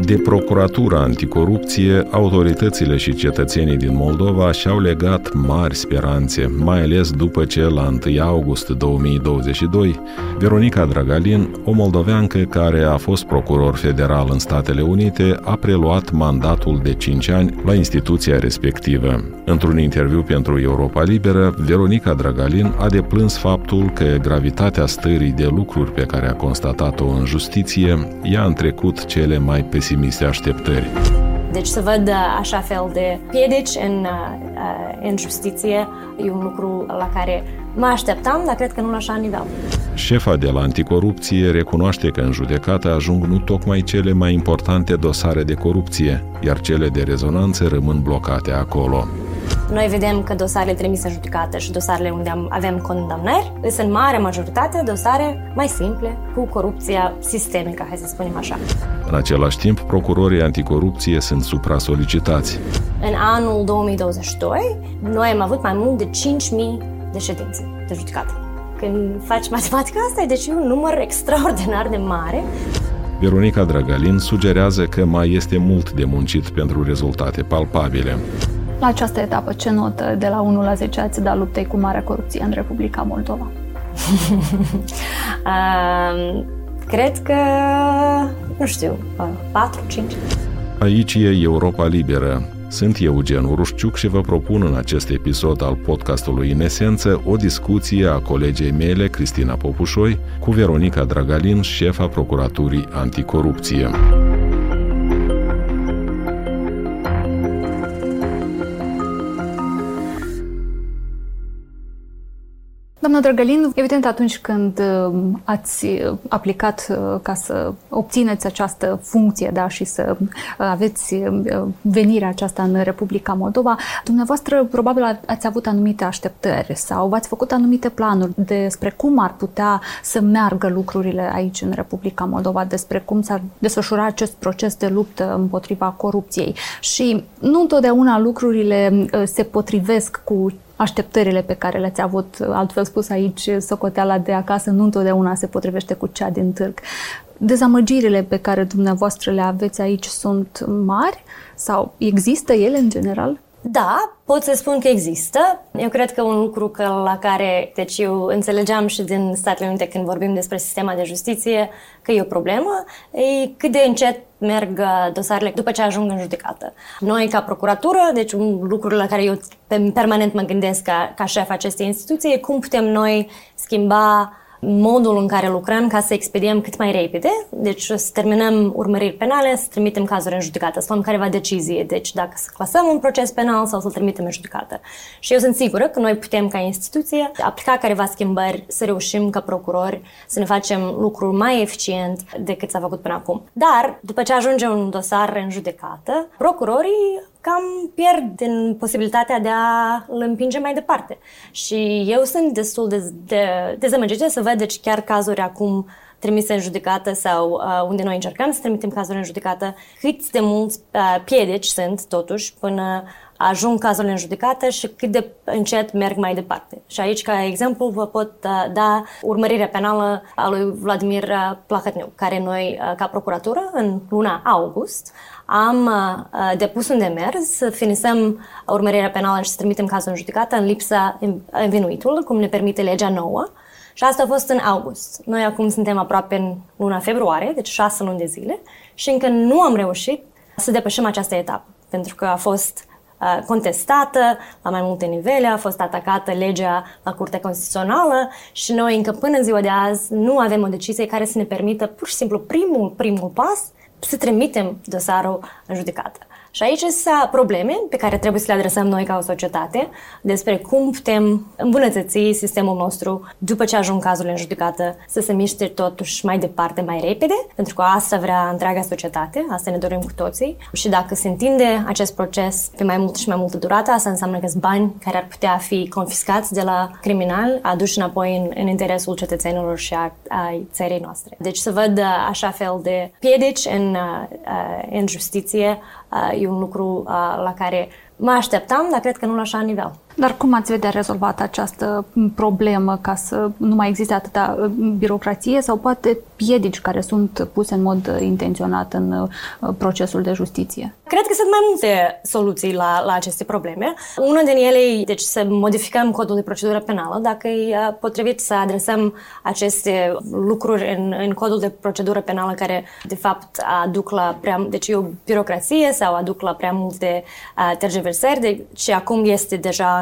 De procuratura anticorupție, autoritățile și cetățenii din Moldova și-au legat mari speranțe, mai ales după ce, la 1 august 2022, Veronica Dragalin, o moldoveancă care a fost procuror federal în Statele Unite, a preluat mandatul de 5 ani la instituția respectivă. Într-un interviu pentru Europa Liberă, Veronica Dragalin a deplâns faptul că gravitatea stării de lucruri pe care a constatat-o în justiție i-a întrecut cele mai pesimiste așteptări. Deci să văd așa fel de piedici în justiție e un lucru la care mă așteptam, dar cred că nu la așa nivel. Șefa de la anticorupție recunoaște că în judecată ajung nu tocmai cele mai importante dosare de corupție, iar cele de rezonanță rămân blocate acolo. Noi vedem că dosarele trimise în judecată și dosarele unde avem condamnări sunt în mare majoritate dosare mai simple, cu corupția sistemică, hai să spunem așa. În același timp, procurorii anticorupție sunt supra-solicitați. În anul 2022, noi am avut mai mult de 5.000 de ședințe de judecată. Când faci matematica asta, deci e un număr extraordinar de mare. Veronica Dragalin sugerează că mai este mult de muncit pentru rezultate palpabile. La această etapă, ce notă de la 1 la 10 ați dat luptei cu marea corupție în Republica Moldova? Cred că, nu știu, 4-5. Aici e Europa Liberă. Sunt Eugen Urușciuc și vă propun în acest episod al podcastului În Esență o discuție a colegei mele, Cristina Popușoi, cu Veronica Dragalin, șefa Procuraturii Anticorupție. Doamna Dragalin, evident atunci când ați aplicat ca să obțineți această funcție, da, și să aveți venirea aceasta în Republica Moldova, dumneavoastră probabil ați avut anumite așteptări sau v-ați făcut anumite planuri despre cum ar putea să meargă lucrurile aici în Republica Moldova, despre cum s-ar desfășura acest proces de luptă împotriva corupției. Și nu întotdeauna lucrurile se potrivesc cu așteptările pe care le-ați avut, altfel spus aici, socoteala de acasă nu întotdeauna se potrivește cu cea din târg. Dezamăgirile pe care dumneavoastră le aveți aici sunt mari sau există ele în general? Da, pot să spun că există. Eu cred că un lucru la care, deci eu înțelegeam și din Statele Unite când vorbim despre sistema de justiție că e o problemă, e cât de încet merg dosarele după ce ajung în judecată. Noi ca procuratură, deci un lucru la care eu permanent mă gândesc ca șef acestei instituții e cum putem noi schimba modul în care lucrăm ca să expediem cât mai repede, deci să terminăm urmăriri penale, să trimitem cazuri în judecată, să luăm careva decizie, deci dacă să clasăm un proces penal sau să-l trimitem în judecată. Și eu sunt sigură că noi putem ca instituție aplica careva schimbări, să reușim ca procurori să ne facem lucruri mai eficient decât s-a făcut până acum. Dar, după ce ajunge un dosar în judecată, procurorii cam pierd din posibilitatea de a îl împinge mai departe. Și eu sunt destul de dezamăgită să văd deci chiar cazuri acum trimise în judecată sau unde noi încercăm să trimitem cazuri în judecată, cât de mulți piedici sunt totuși până ajung cazurile în judecată și cât de încet merg mai departe. Și aici, ca exemplu, vă pot da urmărirea penală a lui Vladimir Plahotniuc, care noi, ca procuratură, în luna august, am depus un demers să finisăm urmărirea penală și să trimitem cazul în judecată în lipsa învinuitului, cum ne permite legea nouă. Și asta a fost în august. Noi acum suntem aproape în luna februarie, deci 6 luni de zile, și încă nu am reușit să depășim această etapă, pentru că a fost contestată la mai multe nivele, a fost atacată legea la Curtea Constituțională și noi încă până în ziua de azi nu avem o decizie care să ne permită pur și simplu primul pas să trimitem dosarul în judecată. Și aici sunt probleme pe care trebuie să le adresăm noi ca o societate despre cum putem îmbunătăți sistemul nostru după ce ajung cazurile în judecată, să se miște totuși mai departe, mai repede, pentru că asta vrea întreaga societate, asta ne dorim cu toții. Și dacă se întinde acest proces pe mai mult și mai multă durată, asta înseamnă că sunt bani care ar putea fi confiscați de la criminali, aduși înapoi în interesul cetățenilor și a țării noastre. Deci să văd așa fel de piedici în justiție e un lucru la care mă așteptam, dar cred că nu la așa nivel. Dar cum ați vedea rezolvat această problemă ca să nu mai existe atâta birocrație sau poate piedici care sunt puse în mod intenționat în procesul de justiție? Cred că sunt mai multe soluții la aceste probleme. Una din ele e deci, să modificăm codul de procedură penală, dacă e potrivit să adresăm aceste lucruri în codul de procedură penală care, de fapt, aduc la deci o birocrație sau aduc la prea multe tergiversări. Deci acum este deja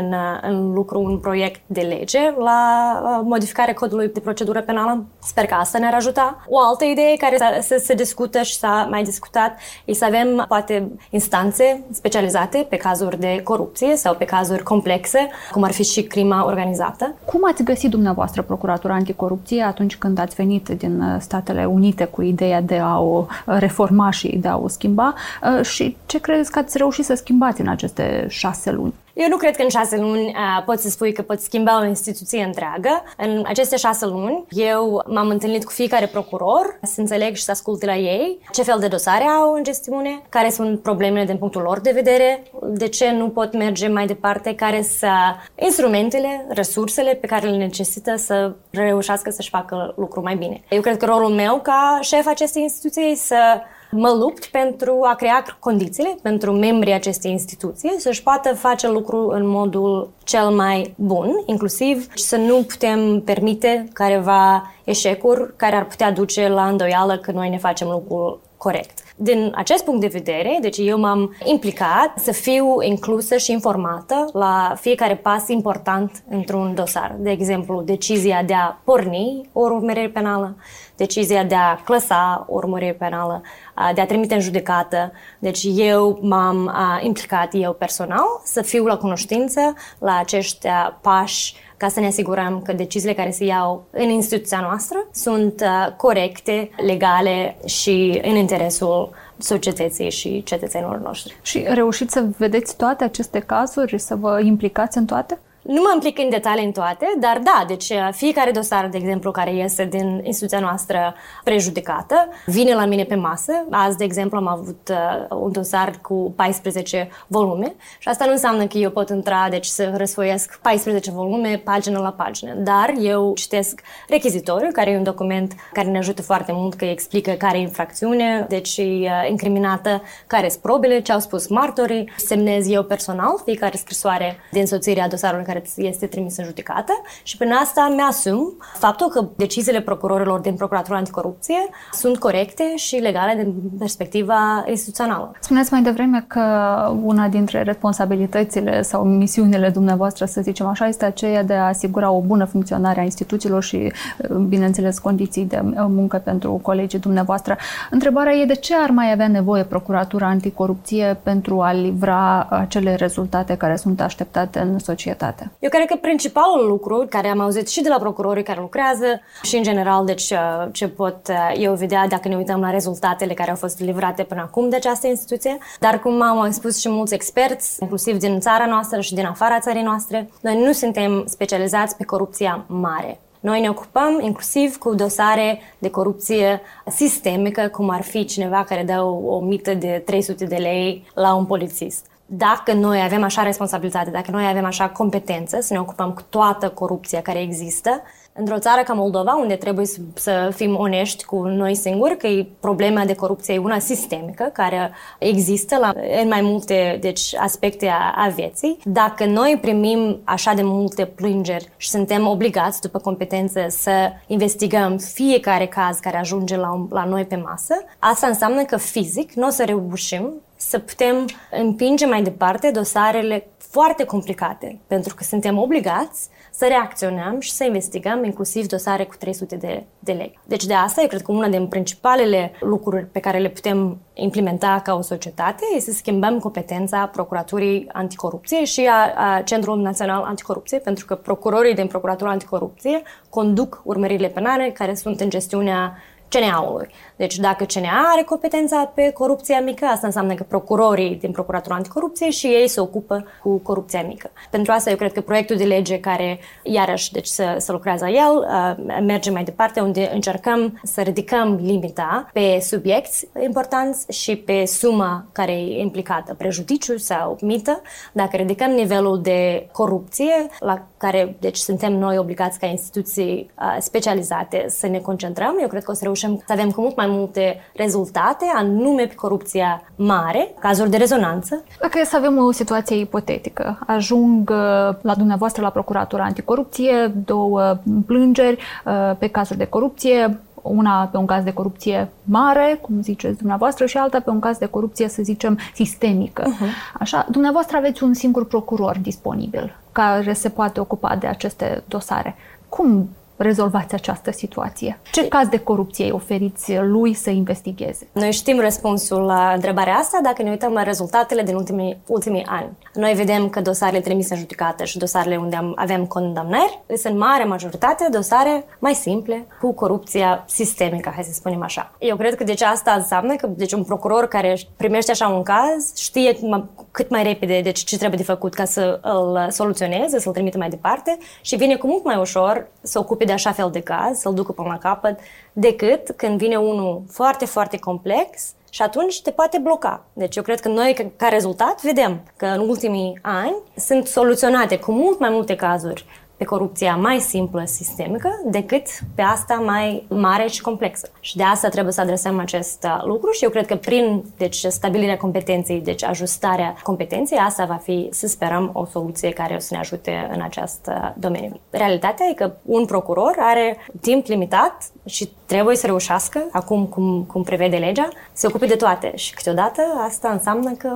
în lucru un proiect de lege la modificarea codului de procedură penală. Sper că asta ne-ar ajuta. O altă idee care se discută și s-a mai discutat e să avem poate instanțe specializate pe cazuri de corupție sau pe cazuri complexe, cum ar fi și crima organizată. Cum ați găsit dumneavoastră Procuratura Anticorupție atunci când ați venit din Statele Unite cu ideea de a o reforma și de a o schimba și ce credeți că ați reușit să schimbați în aceste 6 luni? Eu nu cred că în 6 luni poți să spui că poți schimba o instituție întreagă. În aceste 6 luni, eu m-am întâlnit cu fiecare procuror să înțeleg și să ascult de la ei ce fel de dosare au în gestiune, care sunt problemele din punctul lor de vedere, de ce nu pot merge mai departe, care sunt instrumentele, resursele pe care le necesită să reușească să-și facă lucrul mai bine. Eu cred că rolul meu ca șef acestei instituții e să mă lupt pentru a crea condițiile pentru membrii acestei instituții să-și poată face lucrul în modul cel mai bun, inclusiv să nu putem permite careva eșecuri care ar putea duce la îndoială că noi ne facem lucrul corect. Din acest punct de vedere, deci eu m-am implicat să fiu inclusă și informată la fiecare pas important într-un dosar. De exemplu, decizia de a porni o urmărire penală, decizia de a clasa o urmărire penală, de a trimite în judecată. Deci eu m-am implicat eu personal să fiu la cunoștință la acești pași ca să ne asigurăm că deciziile care se iau în instituția noastră sunt corecte, legale și în interesul societății și cetățenilor noștri. Și reușiți să vedeți toate aceste cazuri, să vă implicați în toate? Nu mă implic în detalii în toate, dar da, deci fiecare dosar, de exemplu, care iese din instituția noastră prejudecată, vine la mine pe masă. Azi, de exemplu, am avut un dosar cu 14 volume și asta nu înseamnă că eu pot intra, deci să răsfoiesc 14 volume, pagină la pagină, dar eu citesc rechizitoriu, care e un document care ne ajută foarte mult, că explică care e infracțiune, deci e incriminată, care sunt probele, ce au spus martorii, semnez eu personal fiecare scrisoare de însoțire a dosarului care este trimis în judecată și prin asta mi-asum faptul că deciziile procurorilor din Procuratura Anticorupție sunt corecte și legale din perspectiva instituțională. Spuneți mai devreme că una dintre responsabilitățile sau misiunile dumneavoastră, să zicem așa, este aceea de a asigura o bună funcționare a instituțiilor și, bineînțeles, condiții de muncă pentru colegii dumneavoastră. Întrebarea e de ce ar mai avea nevoie Procuratura Anticorupție pentru a livra acele rezultate care sunt așteptate în societate? Eu cred că principalul lucru care am auzit și de la procurorii care lucrează și în general, deci ce pot eu vedea dacă ne uităm la rezultatele care au fost livrate până acum de această instituție, dar cum am spus și mulți experți, inclusiv din țara noastră și din afara țării noastre, noi nu suntem specializați pe corupția mare. Noi ne ocupăm inclusiv cu dosare de corupție sistemică, cum ar fi cineva care dă o mită de 300 de lei la un polițist. Dacă noi avem așa responsabilitate, dacă noi avem așa competență să ne ocupăm cu toată corupția care există, într-o țară ca Moldova, unde trebuie să fim onești cu noi singuri, că problema de corupție e una sistemică, care există în mai multe aspecte a vieții. Dacă noi primim așa de multe plângeri și suntem obligați, după competență, să investigăm fiecare caz care ajunge la noi pe masă, asta înseamnă că fizic nu o să reușim să putem împinge mai departe dosarele foarte complicate, pentru că suntem obligați să reacționăm și să investigăm inclusiv dosare cu 300 de lei. Deci de asta, eu cred că una din principalele lucruri pe care le putem implementa ca o societate este să schimbăm competența Procuraturii Anticorupție și a Centrului Național Anticorupție, pentru că procurorii din Procuratura Anticorupție conduc urmăririle penale care sunt în gestiunea CNA-ului. Deci dacă CNA are competența pe corupția mică, asta înseamnă că procurorii din Procuratura Anticorupție și ei se ocupă cu corupția mică. Pentru asta eu cred că proiectul de lege care, iarăși, deci să lucrează el, merge mai departe, unde încercăm să ridicăm limita pe subiecti importanți și pe suma care e implicată, prejudiciu sau mită. Dacă ridicăm nivelul de corupție, la care deci suntem noi obligați ca instituții specializate să ne concentrăm, eu cred că o să reușim să avem cu mult mai multe rezultate, anume pe corupția mare, cazuri de rezonanță. Dacă e să avem o situație ipotetică, ajung la dumneavoastră la Procuratura Anticorupție 2 plângeri pe cazuri de corupție, una pe un caz de corupție mare, cum ziceți dumneavoastră, și alta pe un caz de corupție, să zicem, sistemică. Așa, dumneavoastră aveți un singur procuror disponibil care se poate ocupa de aceste dosare. Cum rezolvați această situație? Ce caz de corupție oferiți lui să investigheze? Noi știm răspunsul la întrebarea asta dacă ne uităm la rezultatele din ultimii ani. Noi vedem că dosarele trimise în judecată și dosarele unde avem condamnări sunt în mare majoritate dosare mai simple, cu corupția sistemică, hai să spunem așa. Eu cred că deci asta înseamnă că deci un procuror care primește așa un caz știe cât mai repede deci ce trebuie de făcut ca să îl soluționeze, să-l trimită mai departe și vine cu mult mai ușor să ocupe de așa fel de caz, să-l ducă până la capăt, decât când vine unul foarte, foarte complex și atunci te poate bloca. Deci eu cred că noi, ca rezultat, vedem că în ultimii ani sunt soluționate cu mult mai multe cazuri pe corupția mai simplă, sistemică, decât pe asta mai mare și complexă. Și de asta trebuie să adresăm acest lucru și eu cred că prin deci, stabilirea competenței, deci ajustarea competenței, asta va fi, să sperăm, o soluție care o să ne ajute în acest domeniu. Realitatea e că un procuror are timp limitat și trebuie să reușească, acum cum prevede legea, să se ocupe de toate. Și câteodată asta înseamnă că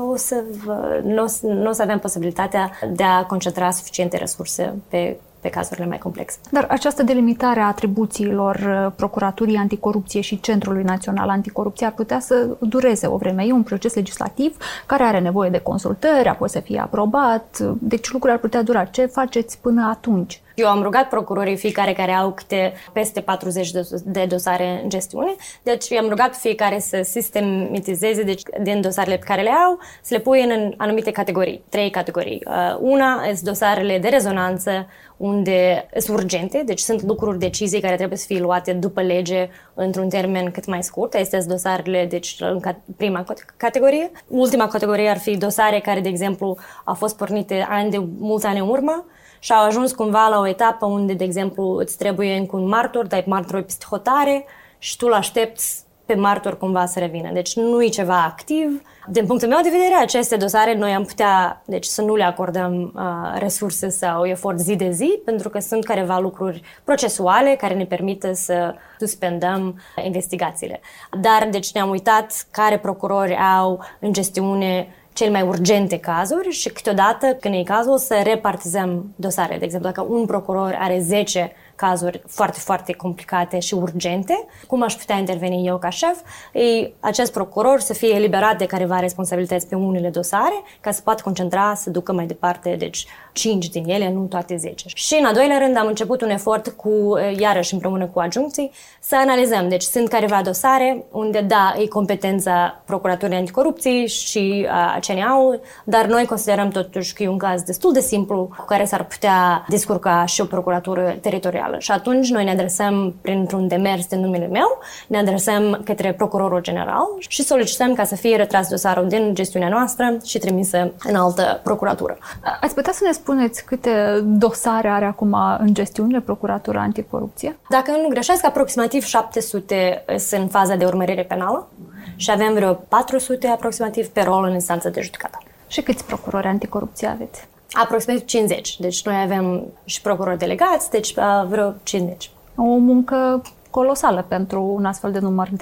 nu o să avem posibilitatea de a concentra suficiente resurse pe cazurile mai complexe. Dar această delimitare a atribuțiilor Procuraturii Anticorupție și Centrului Național Anticorupție ar putea să dureze o vreme. E un proces legislativ care are nevoie de consultări, apoi să fie aprobat, deci lucrurile ar putea dura. Ce faceți până atunci? Eu am rugat procurorii fiecare care au peste 40 de dosare în gestiune, deci i-am rugat fiecare să sistematizeze deci, din dosarele pe care le au, să le pui în anumite categorii, 3 categorii. Una sunt dosarele de rezonanță, unde sunt urgente, deci sunt lucruri, decizii care trebuie să fie luate după lege într-un termen cât mai scurt. Astea sunt dosarele, deci în prima categorie. Ultima categorie ar fi dosare care, de exemplu, au fost pornite mulți ani în urmă și au ajuns cumva la o etapă unde, de exemplu, îți trebuie încă un martor, dai martorul peste hotare și tu l-aștepți pe martor cumva să revină. Deci nu e ceva activ. Din punctul meu de vedere, aceste dosare noi am putea deci, să nu le acordăm resurse sau efort zi de zi, pentru că sunt careva lucruri procesuale care ne permită să suspendăm investigațiile. Dar deci ne-am uitat care procurori au în gestiune cele mai urgente cazuri și câteodată, când e cazul, să repartizăm dosare. De exemplu, dacă un procuror are 10 cazuri foarte, foarte complicate și urgente, cum aș putea interveni eu ca șef, acest procuror să fie eliberat de careva responsabilități pe unele dosare, ca să poată concentra, să ducă mai departe, deci 5 din ele, nu toate 10. Și în a doilea rând am început un efort iarăși împreună cu adjuncții, să analizăm. Deci sunt careva dosare unde, da, e competența Procuraturii Anticorupție și CNA-ul, dar noi considerăm totuși că e un caz destul de simplu cu care s-ar putea descurca și o procuratură teritorială. Și atunci noi ne adresăm printr-un demers de numele meu, ne adresăm către procurorul general și solicităm ca să fie retras dosarul din gestiunea noastră și trimisă în altă procuratură. Ați putea să ne spuneți câte dosare are acum în gestiune Procuratura Anticorupție? Dacă nu greșesc, aproximativ 700 sunt în faza de urmărire penală și avem vreo 400 aproximativ pe rol în instanță de judecată. Și câți procurori anticorupție aveți? Aproximativ 50. Deci noi avem și procurori delegați, deci vreo 50. O muncă colosală pentru un astfel de număr de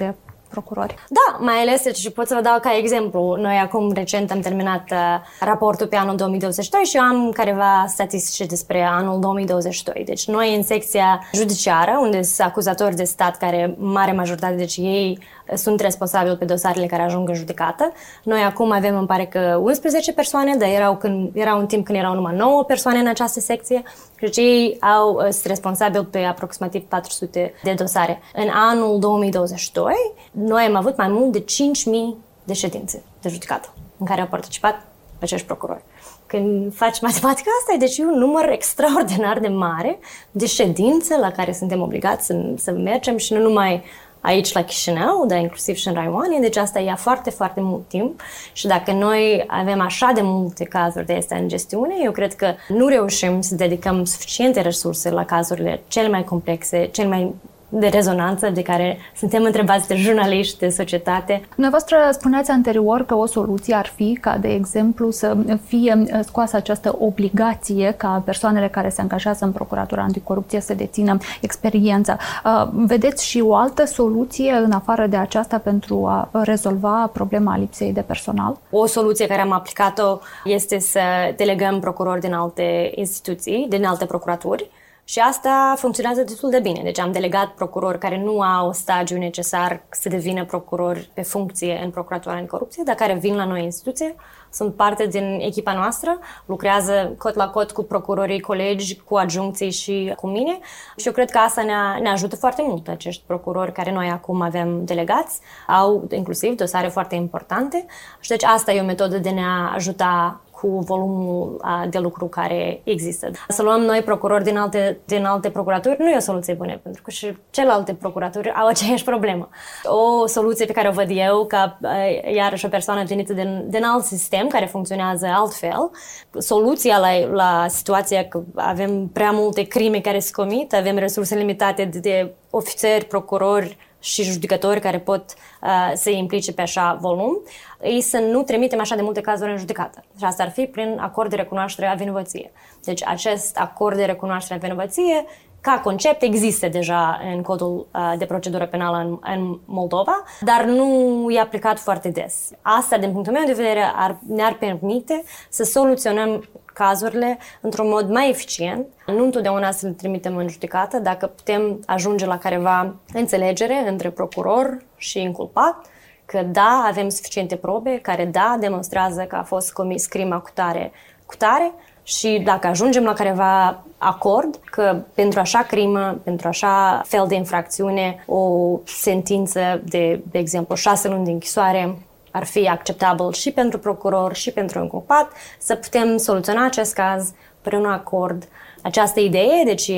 procurori. Da, mai ales, și pot să vă dau ca exemplu. Noi acum recent am terminat raportul pe anul 2022 și eu am careva statistici despre anul 2022. Deci noi în secția judiciară, unde sunt acuzatori de stat, care mare majoritate, deci ei sunt responsabili pe dosarele care ajung în judecată. Noi acum avem, îmi pare că 11 persoane, dar era un timp când erau numai 9 persoane în această secție. Deci ei sunt responsabili pe aproximativ 400 de dosare. În anul 2022, noi am avut mai mult de 5.000 de ședințe de judecată în care au participat acești procurori. Când faci matematica asta, e deci un număr extraordinar de mare de ședințe la care suntem obligați să mergem și nu numai aici la Chișinău, dar inclusiv și în Raioane, deci asta ia foarte, foarte mult timp și dacă noi avem așa de multe cazuri de astea în gestiune, eu cred că nu reușim să dedicăm suficiente resurse la cazurile cele mai complexe, cele mai de rezonanță de care suntem întrebați de jurnaliști, de societate. Dumneavoastră spuneați anterior că o soluție ar fi ca, de exemplu, să fie scoasă această obligație ca persoanele care se angajează în Procuratura Anticorupție să dețină experiența. Vedeți și o altă soluție în afară de aceasta pentru a rezolva problema lipsei de personal? O soluție care am aplicat-o este să delegăm procurori din alte instituții, din alte procuraturi. Și asta funcționează destul de bine. Deci am delegat procurori care nu au stagiul necesar să devină procurori pe funcție în Procuratura Anticorupție, dar care vin la noi în instituție, sunt parte din echipa noastră, lucrează cot la cot cu procurorii colegi, cu adjuncții și cu mine. Și eu cred că asta ne ajută foarte mult. Acești procurori care noi acum avem delegați au inclusiv dosare foarte importante. Și deci asta e o metodă de ne ajuta cu volumul de lucru care există. Să luăm noi procurori din alte procuraturi nu e o soluție bună, pentru că și celelalte procuraturi au aceeași problemă. O soluție pe care o văd eu, ca iarăși o persoană venită din alt sistem, care funcționează altfel, soluția la situația că avem prea multe crime care se comit, avem resurse limitate de ofițeri, procurori și judecători care pot să implice pe așa volum, ei să nu trimitem așa de multe cazuri în judecată. Și asta ar fi prin acord de recunoaștere a vinovăției. Deci acest acord de recunoaștere a vinovăției, ca concept, există deja în codul de procedură penală în Moldova, dar nu e aplicat foarte des. Asta, din punctul meu de vedere, ne-ar permite să soluționăm cazurile într-un mod mai eficient, nu întotdeauna să le trimitem în judecată, dacă putem ajunge la careva înțelegere între procuror și inculpat, că da, avem suficiente probe, care da, demonstrează că a fost comis crima cu tare, și dacă ajungem la careva acord că pentru așa crimă, pentru așa fel de infracțiune, o sentință de exemplu, 6 luni de închisoare ar fi acceptabil și pentru procuror și pentru inculpat, să putem soluționa acest caz prin un acord. Această idee, deci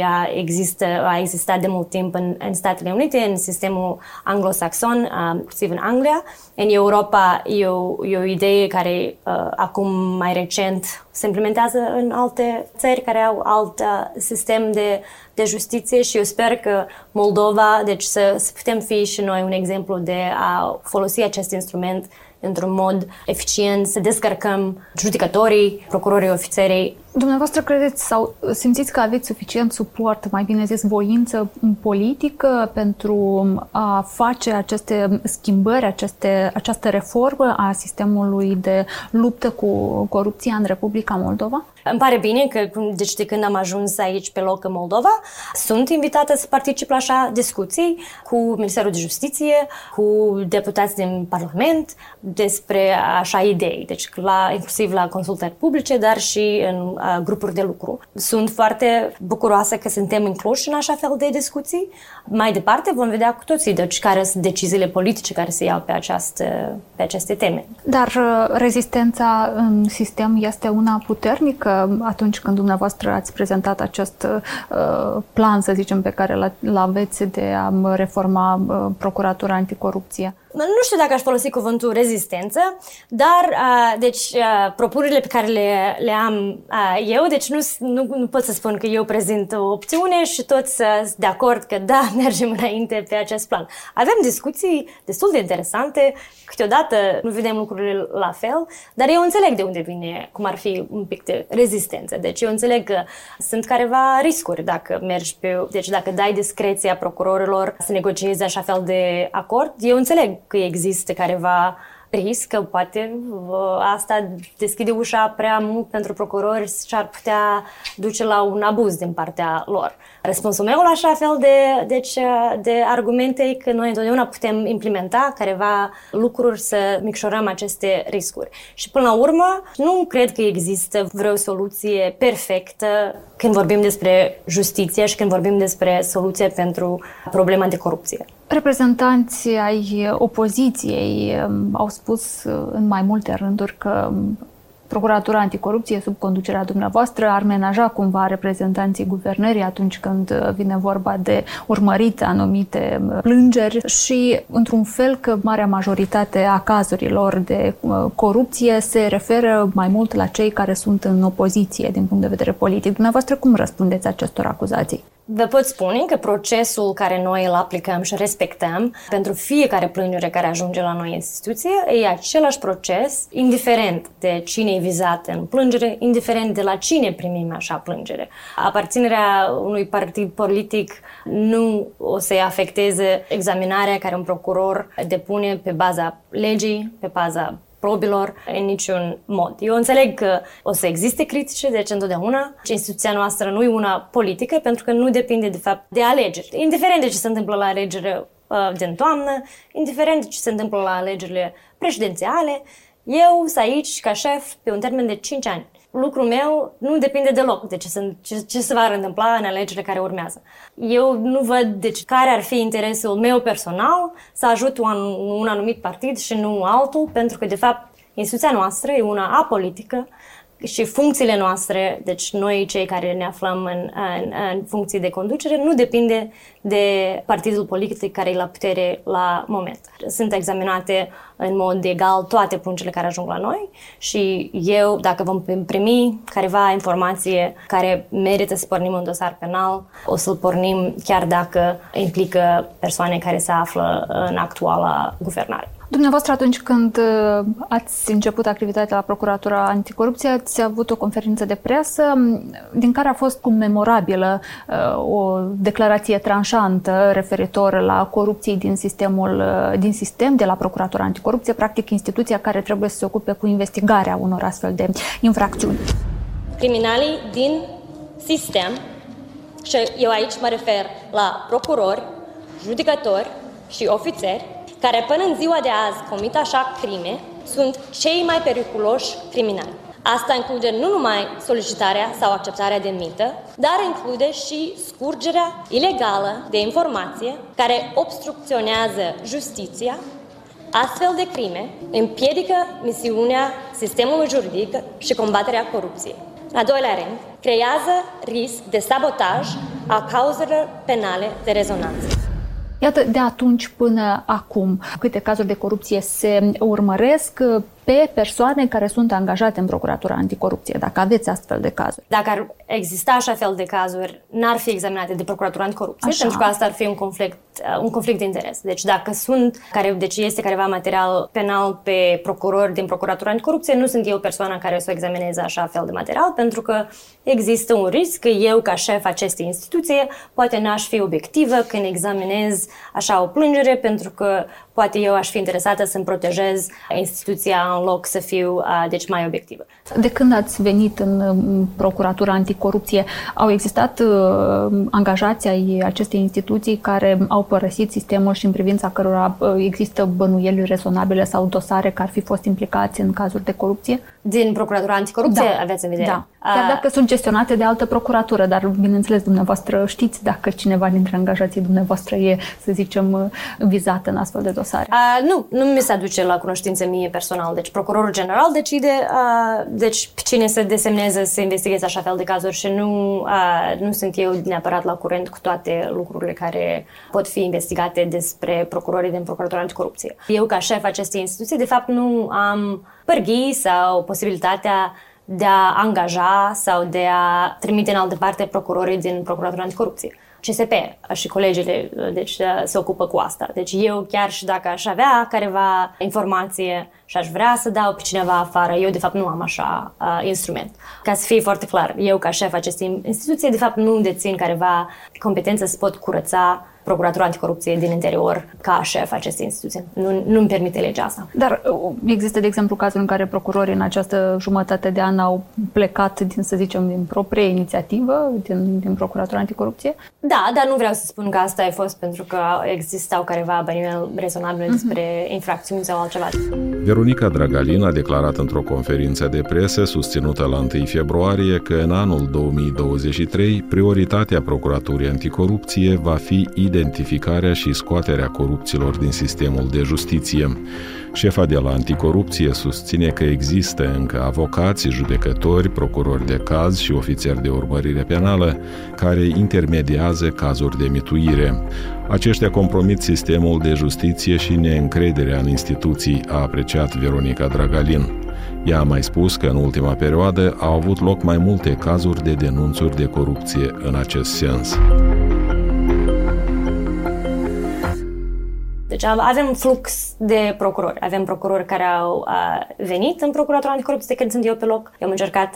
a existat de mult timp în Statele Unite, în sistemul anglosaxon, inclusiv în Anglia. În Europa e o idee care acum mai recent se implementează în alte țări care au alt sistem de justiție și eu sper că Moldova, deci să putem fi și noi un exemplu de a folosi acest instrument într-un mod eficient, să descărcăm judecătorii, procurorii, ofițerii. Dumneavoastră credeți sau simțiți că aveți suficient suport, mai bine zis voință politică pentru a face aceste schimbări, această reformă a sistemului de luptă cu corupția în Republica Moldova? Îmi pare bine că deci de când am ajuns aici pe loc în Moldova, sunt invitată să particip la așa discuții cu Ministerul de Justiție, cu deputați din Parlament despre așa idei, deci inclusiv la consultări publice, dar și în grupuri de lucru. Sunt foarte bucuroasă că suntem incluși în așa fel de discuții. Mai departe vom vedea cu toții deci care sunt deciziile politice care se iau pe aceste teme. Dar rezistența în sistem este una puternică atunci când dumneavoastră ați prezentat acest plan, să zicem, pe care l-aveți de a reforma Procuratura Anticorupție? Nu știu dacă aș folosi cuvântul rezistență, dar propunerile pe care le am eu, deci nu pot să spun că eu prezint o opțiune și toți sunt de acord că da, mergem înainte pe acest plan. Avem discuții destul de interesante, câteodată nu vedem lucrurile la fel, dar eu înțeleg de unde vine, cum ar fi un pic de rezistență. Deci eu înțeleg că sunt careva riscuri dacă mergi deci dacă dai discreția procurorilor să negocieze așa fel de acord, eu înțeleg că există careva risc, că poate asta deschide ușa prea mult pentru procurori și ar putea duce la un abuz din partea lor. Răspunsul meu la așa fel de argumente e că noi întotdeauna putem implementa careva lucruri să micșorăm aceste riscuri. Și până la urmă, nu cred că există vreo soluție perfectă când vorbim despre justiție și când vorbim despre soluție pentru problema de corupție. Reprezentanții ai opoziției au spus în mai multe rânduri că Procuratura Anticorupție, sub conducerea dumneavoastră, ar menaja cumva reprezentanții guvernării atunci când vine vorba de urmărit anumite plângeri și, într-un fel, că marea majoritate a cazurilor de corupție se referă mai mult la cei care sunt în opoziție din punct de vedere politic. Dumneavoastră, cum răspundeți acestor acuzații? Vă pot spune că procesul care noi îl aplicăm și respectăm pentru fiecare plângere care ajunge la noi în instituție e același proces, indiferent de cine e vizat în plângere, indiferent de la cine primim așa plângere. Aparținerea unui partid politic nu o să-i afecteze examinarea care un procuror depune pe baza legii, pe baza probilor, în niciun mod. Eu înțeleg că o să existe critice, deci întotdeauna instituția noastră nu e una politică, pentru că nu depinde de fapt de alegeri. Indiferent de ce se întâmplă la alegerile din toamnă, indiferent de ce se întâmplă la alegerile prezidențiale, eu sunt aici ca șef pe un termen de 5 ani. Lucrul meu nu depinde deloc de ce se va întâmpla în alegerile care urmează. Eu nu văd care ar fi interesul meu personal să ajut un anumit partid și nu altul, pentru că, de fapt, instituția noastră e una apolitică și funcțiile noastre, deci noi cei care ne aflăm în funcții de conducere, nu depinde de partidul politic care e la putere la moment. Sunt examinate în mod egal toate plângile care ajung la noi și eu, dacă vom primi careva informație care merită să pornim un dosar penal, o să-l pornim chiar dacă implică persoane care se află în actuala guvernare. Dumneavoastră, atunci când ați început activitatea la Procuratura Anticorupție, ați avut o conferință de presă din care a fost memorabilă o declarație tranșantă referitor la corupții din sistem de la Procuratura Anticorupție, practic instituția care trebuie să se ocupe cu investigarea unor astfel de infracțiuni. Criminalii din sistem, și eu aici mă refer la procurori, judecători și ofițeri, care până în ziua de azi comit așa crime, sunt cei mai periculoși criminali. Asta include nu numai solicitarea sau acceptarea de mită, dar include și scurgerea ilegală de informație care obstrucționează justiția. Astfel de crime împiedică misiunea sistemului juridic și combaterea corupției. În al doilea rând, creează risc de sabotaj a cauzelor penale de rezonanță. Iată, de atunci până acum, câte cazuri de corupție se urmăresc pe persoane care sunt angajate în Procuratura Anticorupție, dacă aveți astfel de cazuri? Dacă ar exista așa fel de cazuri, n-ar fi examinate de Procuratura Anticorupție, pentru că asta ar fi un conflict de interes. Deci dacă este careva material penal pe procurori din Procuratura Anticorupție, nu sunt eu persoana care o să examineze așa fel de material, pentru că există un risc că eu, ca șef acestei instituții, poate n-aș fi obiectivă când examinez așa o plângere, pentru că poate eu aș fi interesată să-mi protejez instituția în loc să fiu mai obiectivă. De când ați venit în Procuratura Anticorupție, au existat angajați ai acestei instituții care au părăsit sistemul și în privința cărora există bănuieli rezonabile sau dosare care ar fi fost implicați în cazuri de corupție? din Procuratura Anticorupție, aveți în vedere? Da. Chiar dacă sunt gestionate de altă procuratură, dar bineînțeles dumneavoastră știți dacă cineva dintre angajații dumneavoastră e, să zicem, vizat în astfel de dosare. Nu mi se aduce la cunoștință mie personal. Deci procurorul general decide deci cine să desemneze să investigheze așa fel de cazuri și nu sunt eu neapărat la curent cu toate lucrurile care pot fi investigate despre procurorii din Procuratura Anticorupție. Eu, ca șef acestei instituții, de fapt nu am pârghii sau posibilitatea de a angaja sau de a trimite în altă parte procurorii din Procuratura Anticorupție. CSP și colegile se ocupă cu asta. Deci eu, chiar și dacă aș avea careva informație și aș vrea să dau pe cineva afară, eu de fapt nu am așa instrument. Ca să fie foarte clar, eu ca șef acestei instituții de fapt nu dețin careva competență să pot curăța Procuratura Anticorupție din interior ca șef acestei instituții. Nu-mi permite legea asta. Dar există, de exemplu, cazul în care procurorii în această jumătate de an au plecat, din proprie inițiativă, din Procuratura Anticorupție? Da, dar nu vreau să spun că asta a fost pentru că existau careva bănuieli rezonabile despre infracțiuni sau altceva. Veronica Dragalin a declarat într-o conferință de presă susținută la 1 februarie că în anul 2023 prioritatea Procuraturii Anticorupție va fi identificarea și scoaterea corupților din sistemul de justiție. Șefa de la Anticorupție susține că există încă avocați, judecători, procurori de caz și ofițeri de urmărire penală care intermediază cazuri de mituire. Aceștia compromit sistemul de justiție și neîncrederea în instituții, a apreciat Veronica Dragalin. Ea a mai spus că în ultima perioadă au avut loc mai multe cazuri de denunțuri de corupție în acest sens. Deci avem flux de procurori. Avem procurori care au venit în Procuratura Anticorupție de când sunt eu pe loc. Eu am încercat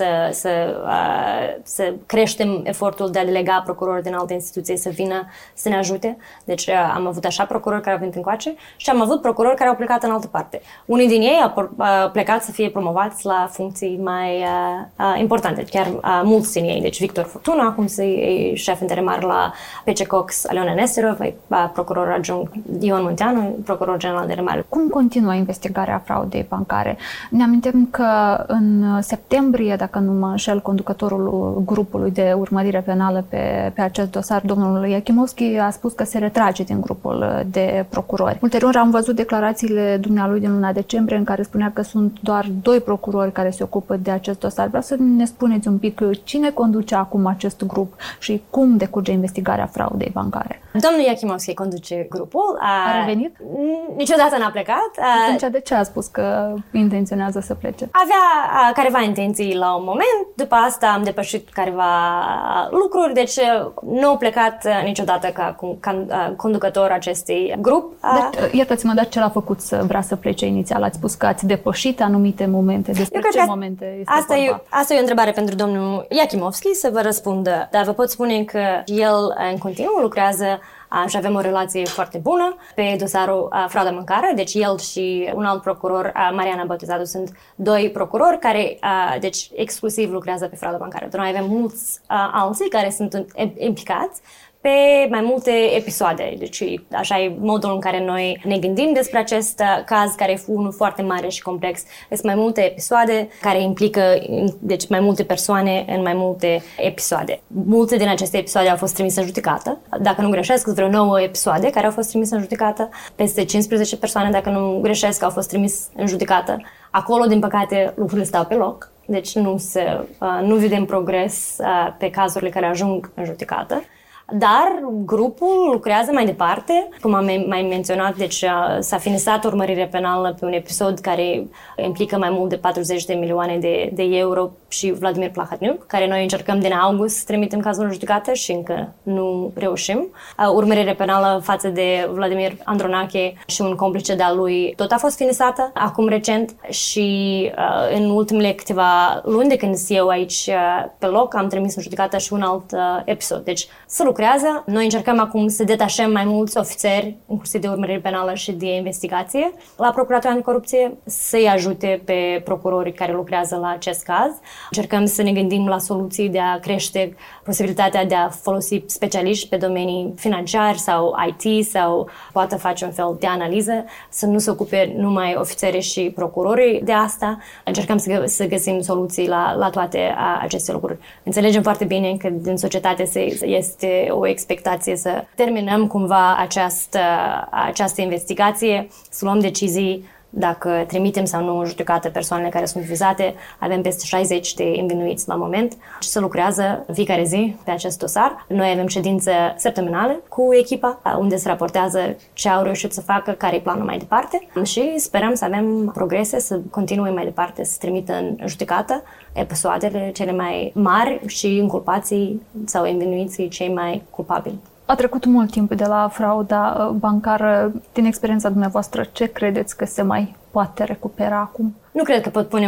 să creștem efortul de a delega procurori din alte instituții să vină să ne ajute. Deci am avut așa procurori care au venit încoace și am avut procurori care au plecat în altă parte. Unii din ei au plecat să fie promovați la funcții mai importante. Chiar mulți din ei. Deci Victor Furtuna, acum e șef interimar la PC Cox, Aleona Nesterov, procuror adjunct Ion Munteanu, procuror general de remare. Cum continuă investigarea fraudei bancare? Ne amintim că în septembrie, dacă nu mă înșel, conducătorul grupului de urmărire penală pe acest dosar, domnul Iachimovski, a spus că se retrage din grupul de procurori. Ulterior am văzut declarațiile dumnealui din luna decembrie în care spunea că sunt doar 2 procurori care se ocupă de acest dosar. Vreau să ne spuneți un pic cine conduce acum acest grup și cum decurge investigarea fraudei bancare. Domnul Iachimovski conduce grupul. A revenit? Niciodată n-a plecat. Atunci de ce a spus că intenționează să plece? Avea careva intenții la un moment, după asta am depășit careva lucruri, deci nu a plecat niciodată ca conducător acestui grup. Iertați-mă, dar ce l-a făcut să vrea să plece inițial? Ați spus că ați depășit anumite momente. Despre ce momente este vorba? Asta e o întrebare pentru domnul Iachimovski să vă răspundă, dar vă pot spune că el în continuu lucrează și avem o relație foarte bună pe dosarul frauda bancară, deci el și un alt procuror, Mariana Botezadu, sunt 2 procurori care deci exclusiv lucrează pe frauda bancară. Noi avem mulți alții care sunt implicați pe mai multe episoade. Deci așa e modul în care noi ne gândim despre acest caz, care e unul foarte mare și complex. Sunt mai multe episoade care implică deci mai multe persoane în mai multe episoade. Multe din aceste episoade au fost trimise în judecată. Dacă nu greșesc, vreo 9 episoade care au fost trimise în judecată. Peste 15 persoane, dacă nu greșesc, au fost trimise în judecată. Acolo, din păcate, lucrurile stau pe loc. Deci nu vedem progres pe cazurile care ajung în judecată. Dar grupul lucrează mai departe, cum am mai menționat, deci s-a finisat urmărirea penală pe un episod care implică mai mult de 40 de milioane de euro și Vladimir Plahotniuc, care noi încercăm din august să trimitem cazul în judecată și încă nu reușim. Urmărirea penală față de Vladimir Andronache și un complice de-al lui tot a fost finisată acum recent și în ultimele câteva luni de când sunt eu aici pe loc am trimis în judecată și un alt episod. Deci să lucrează. Noi încercăm acum să detașăm mai mulți ofițeri, inclusiv de urmărire penală și de investigație, la Procuratura Anticorupție, să-i ajute pe procurorii care lucrează la acest caz. Încercăm să ne gândim la soluții de a crește posibilitatea de a folosi specialiști pe domenii financiari sau IT sau poate face un fel de analiză, să nu se ocupe numai ofițerii și procurorii de asta. Încercăm să găsim soluții la toate aceste lucruri. Înțelegem foarte bine că din societate este o expectație să terminăm cumva această investigație, să luăm decizii dacă trimitem sau nu în judecată persoanele care sunt vizate. Avem peste 60 de învinuiți la moment și se lucrează fiecare zi pe acest dosar. Noi avem ședințe săptămânale cu echipa unde se raportează ce au reușit să facă, care e planul mai departe și sperăm să avem progrese, să continue mai departe, să trimită în judecată episoadele cele mai mari și inculpații sau învinuiții cei mai culpabili. A trecut mult timp de la frauda bancară. Din experiența dumneavoastră, ce credeți că se mai poate recupera acum? Nu cred că pot pune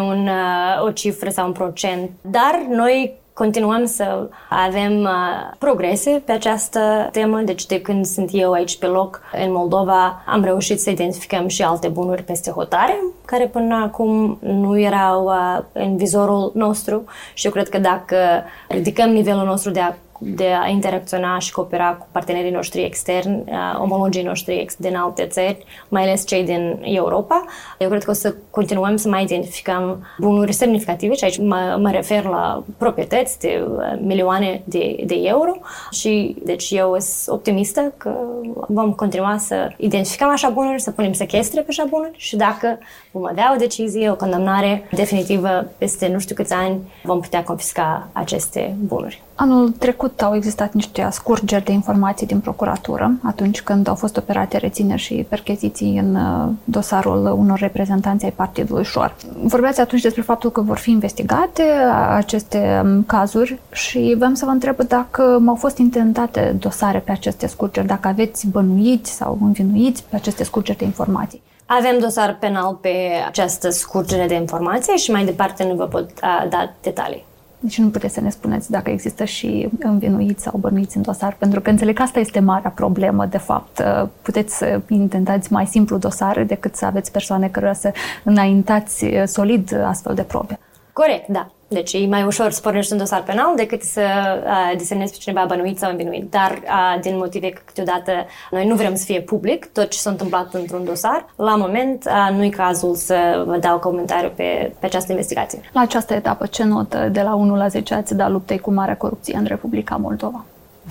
o cifră sau un procent, dar noi continuăm să avem progrese pe această temă. Deci de când sunt eu aici pe loc în Moldova, am reușit să identificăm și alte bunuri peste hotare, care până acum nu erau în vizorul nostru și eu cred că dacă ridicăm nivelul nostru de a interacționa și coopera cu partenerii noștri externi, omologii noștri din alte țări, mai ales cei din Europa. Eu cred că o să continuăm să mai identificăm bunuri semnificative și aici mă refer la proprietăți de milioane de euro și deci eu sunt optimistă că vom continua să identificăm așa bunuri, să punem sechestre pe așa bunuri și dacă vom avea o decizie, o condamnare definitivă peste nu știu câți ani, vom putea confisca aceste bunuri. Anul trecut au existat niște scurgeri de informații din procuratură atunci când au fost operate rețineri și percheziții în dosarul unor reprezentanți ai Partidului Șor. Vorbeați atunci despre faptul că vor fi investigate aceste cazuri și vreau să vă întreb dacă au fost intentate dosare pe aceste scurgeri, dacă aveți bănuiți sau învinuiți pe aceste scurgeri de informații. Avem dosar penal pe această scurgere de informații și mai departe nu vă pot da detalii. Deci nu puteți să ne spuneți dacă există și învinuiți sau bănuiți în dosar, pentru că înțeleg că asta este marea problemă, de fapt. Puteți să intentați mai simplu dosare decât să aveți persoane cărora să înaintați solid astfel de probe. Corect, da. Deci e mai ușor să pornești un dosar penal decât să desemnezi pe cineva bănuit sau învinuit. Dar din motive că câteodată noi nu vrem să fie public tot ce s-a întâmplat într-un dosar, la moment nu-i cazul să vă dau comentariu pe această investigație. La această etapă, ce notă de la 1 la 10 ați dat luptei cu marea corupție în Republica Moldova?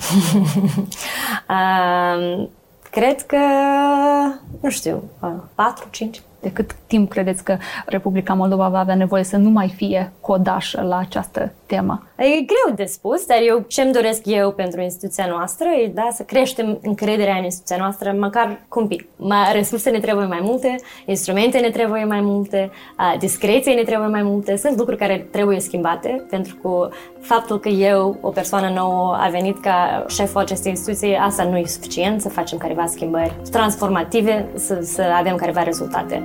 Cred că, nu știu, 4-5. De cât timp credeți că Republica Moldova va avea nevoie să nu mai fie codașă la această temă? E greu de spus, dar ce-mi doresc eu pentru instituția noastră e să creștem încrederea în instituția noastră, măcar cu un pic. Resurse ne trebuie mai multe, instrumente ne trebuie mai multe, discreție ne trebuie mai multe. Sunt lucruri care trebuie schimbate, pentru că faptul că eu, o persoană nouă, a venit ca șeful acestei instituții, asta nu e suficient, să facem careva schimbări transformative, să avem careva rezultate.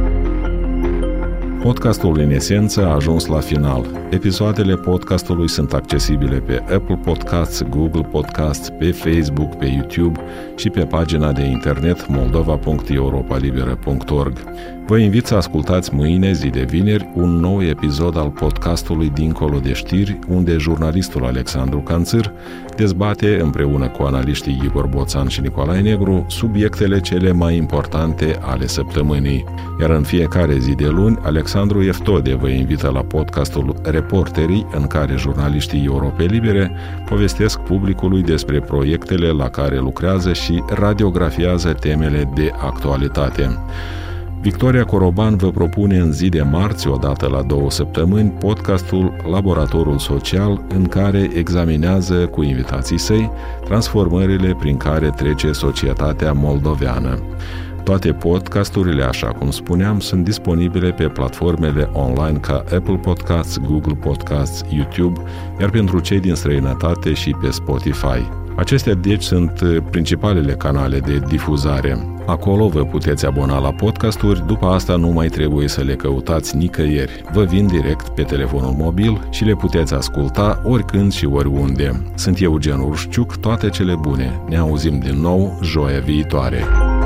Podcastul în esență a ajuns la final. Episoadele podcastului sunt accesibile pe Apple Podcasts, Google Podcasts, pe Facebook, pe YouTube și pe pagina de internet moldova.europalibera.org. Vă invit să ascultați mâine, zi de vineri, un nou episod al podcastului Dincolo de știri, unde jurnalistul Alexandru Canțâr dezbate împreună cu analiștii Igor Boțan și Nicolae Negru subiectele cele mai importante ale săptămânii. Iar în fiecare zi de luni, Alexandru Eftode vă invită la podcastul Reporterii, în care jurnaliștii Europei Libere povestesc publicului despre proiectele la care lucrează și radiografiază temele de actualitate. Victoria Coroban vă propune în zi de marți, o dată la 2 săptămâni, podcastul Laboratorul Social, în care examinează cu invitații săi transformările prin care trece societatea moldoveană. Toate podcasturile, așa cum spuneam, sunt disponibile pe platformele online ca Apple Podcasts, Google Podcasts, YouTube, iar pentru cei din străinătate și pe Spotify. Acestea, deci, sunt principalele canale de difuzare. Acolo vă puteți abona la podcasturi, după asta nu mai trebuie să le căutați nicăieri. Vă vin direct pe telefonul mobil și le puteți asculta oricând și oriunde. Sunt Eugen Urșciuc, toate cele bune. Ne auzim din nou joia viitoare.